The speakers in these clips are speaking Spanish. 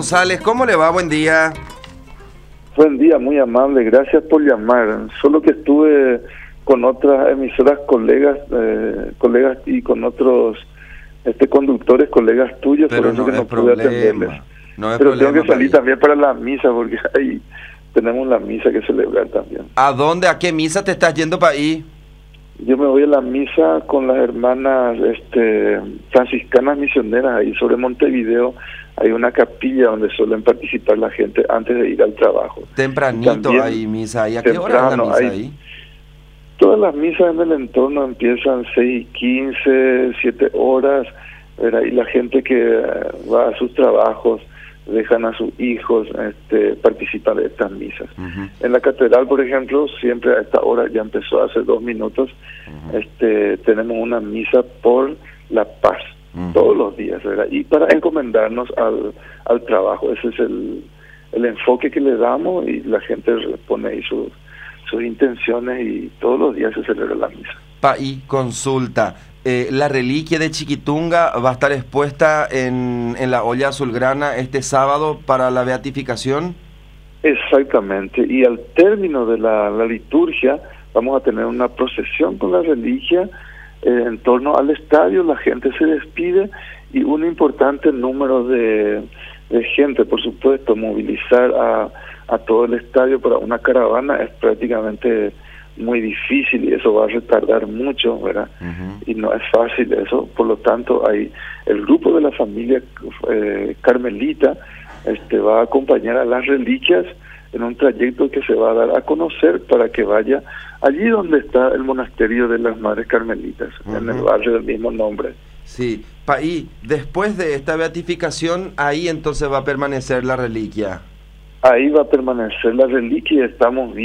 González, ¿cómo le va? Buen día. Buen día, muy amable, gracias por llamar. Solo que estuve con otras emisoras colegas y con otros conductores, colegas tuyos, Pero por eso no que es no pude atenderles. problema. No es Pero problema, tengo que salir país. también para la misa, porque ahí tenemos la misa que celebrar también. ¿A dónde? ¿A qué misa te estás yendo para ahí? Yo me voy a la misa con las hermanas franciscanas misioneras ahí sobre Montevideo. Hay una capilla donde suelen participar la gente antes de ir al trabajo. Tempranito También hay misa ahí. ¿A qué hora es la temprano misa hay- ahí? Todas las misas en el entorno empiezan 6:15, 7 horas, ¿verdad? Y la gente que va a sus trabajos, dejan a sus hijos, participan de estas misas. Ujú. En la catedral, por ejemplo, siempre a esta hora, ya empezó hace 2 minutos, tenemos una misa por la paz, todos los días, ¿verdad? Y para encomendarnos al trabajo, ese es el enfoque que le damos, y la gente pone ahí sus intenciones, y todos los días se celebra la misa. Y consulta. La reliquia de Chiquitunga va a estar expuesta en la olla azulgrana este sábado para la beatificación. Exactamente, y al término de la liturgia vamos a tener una procesión con la reliquia en torno al estadio. La gente se despide y un importante número de gente, por supuesto. Movilizar a todo el estadio para una caravana es prácticamente muy difícil, y eso va a retardar mucho, ¿verdad? Y no es fácil eso. Por lo tanto, hay el grupo de la familia carmelita va a acompañar a las reliquias en un trayecto que se va a dar a conocer para que vaya allí donde está el monasterio de las Madres Carmelitas, en el barrio del mismo nombre. Sí. Y después de esta beatificación, ahí entonces va a permanecer la reliquia. Ahí va a permanecer la reliquia, y estamos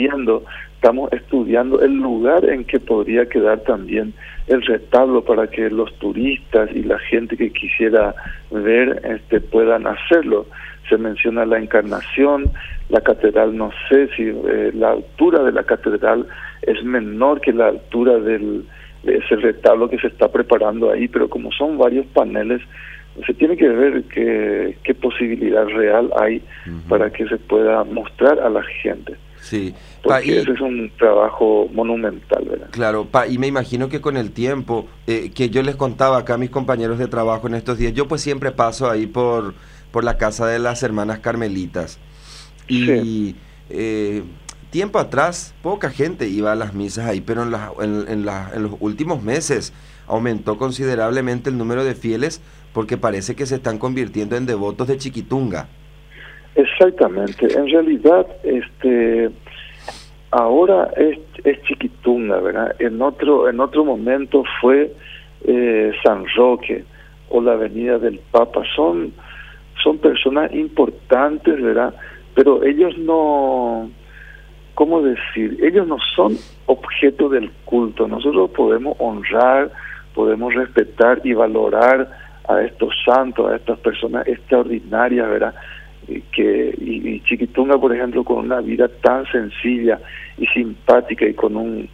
estudiando el lugar en que podría quedar también el retablo para que los turistas y la gente que quisiera ver puedan hacerlo. Se menciona la Encarnación, la catedral, no sé si la altura de la catedral es menor que la altura de ese retablo que se está preparando ahí, pero como son varios paneles, se tiene que ver qué posibilidad real hay para que se pueda mostrar a la gente. Sí. Porque ese es un trabajo monumental, ¿verdad? Claro, y me imagino que con el tiempo, que yo les contaba acá a mis compañeros de trabajo en estos días, yo pues siempre paso ahí por la casa de las hermanas carmelitas. Y tiempo atrás, poca gente iba a las misas ahí, pero en los últimos meses aumentó considerablemente el número de fieles, porque parece que se están convirtiendo en devotos de Chiquitunga. Exactamente. En realidad, ahora es Chiquitunga, ¿verdad? En otro momento fue San Roque o la Avenida del Papa. Son personas importantes, ¿verdad? Pero ellos no, ¿cómo decir? Ellos no son objeto del culto. Nosotros podemos honrar, podemos respetar y valorar a estos santos, a estas personas extraordinarias, ¿verdad? Y Chiquitunga, por ejemplo, con una vida tan sencilla y simpática, y con un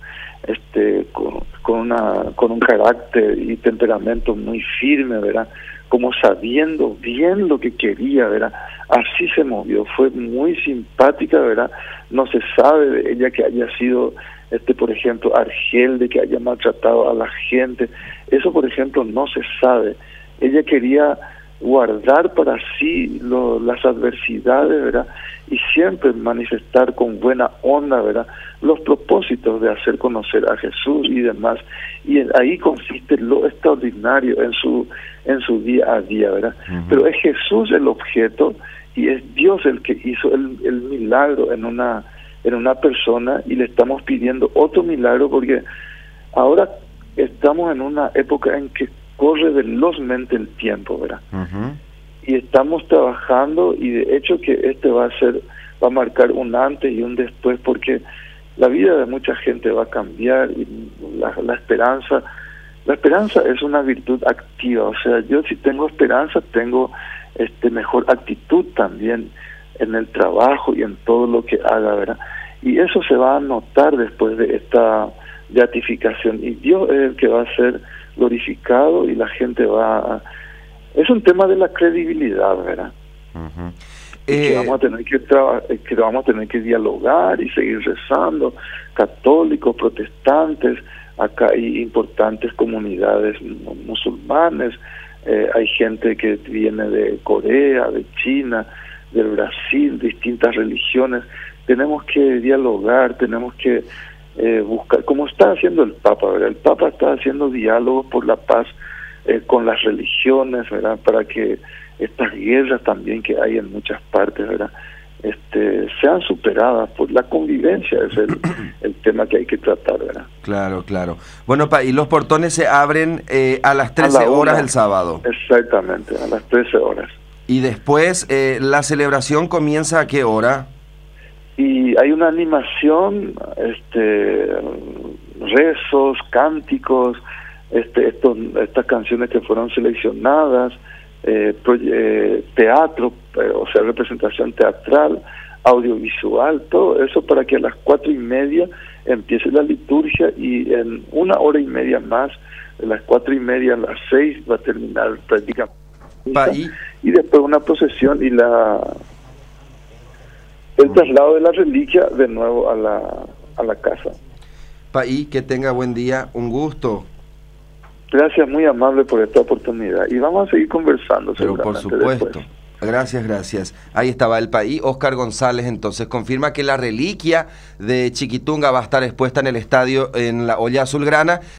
con un carácter y temperamento muy firme, ¿verdad? Como sabiendo bien lo que quería, ¿verdad? Así se movió, fue muy simpática, ¿verdad? No se sabe de ella que haya sido, por ejemplo, argel, de que haya maltratado a la gente. Eso, por ejemplo, no se sabe. Ella quería guardar para sí las adversidades, ¿verdad? Y siempre manifestar con buena onda, ¿verdad?, los propósitos de hacer conocer a Jesús y demás. Y ahí consiste lo extraordinario en su día a día, ¿verdad? Pero es Jesús el objeto, y es Dios el que hizo el milagro en una persona, y le estamos pidiendo otro milagro, porque ahora estamos en una época en que corre velozmente el tiempo, ¿verdad? Y estamos trabajando, y de hecho que va a marcar un antes y un después, porque la vida de mucha gente va a cambiar, y la esperanza es una virtud activa. O sea, yo si tengo esperanza, tengo mejor actitud también en el trabajo y en todo lo que haga, ¿verdad? Y eso se va a notar después de esta beatificación, y Dios es el que va a ser glorificado, y la gente es un tema de la credibilidad, ¿verdad? Ujú. Que vamos a tener que vamos a tener que dialogar y seguir rezando, católicos, protestantes, acá hay importantes comunidades musulmanes, hay gente que viene de Corea, de China, del Brasil, distintas religiones. Tenemos que dialogar, tenemos que buscar, como está haciendo el Papa, ¿verdad? El Papa está haciendo diálogos por la paz con las religiones, ¿verdad? Para que estas guerras también que hay en muchas partes, ¿verdad? Sean superadas por la convivencia, es el tema que hay que tratar, ¿verdad? Claro, claro. Bueno, y los portones se abren a las 13 horas el sábado. Exactamente, a las 13 horas. Y después, ¿la celebración comienza a qué hora? Y hay una animación, rezos, cánticos, estas canciones que fueron seleccionadas, teatro, o sea, representación teatral, audiovisual, todo eso para que a las 4:30 empiece la liturgia y en 1 hora y media más, de las 4:30 a las 6 va a terminar prácticamente. Y después una procesión y el traslado de la reliquia de nuevo a la casa. Paí, que tenga buen día, un gusto. Gracias, muy amable por esta oportunidad. Y vamos a seguir conversando. Pero por supuesto. Después. Gracias, gracias. Ahí estaba el Paí. Óscar González entonces confirma que la reliquia de Chiquitunga va a estar expuesta en el estadio en la olla azulgrana.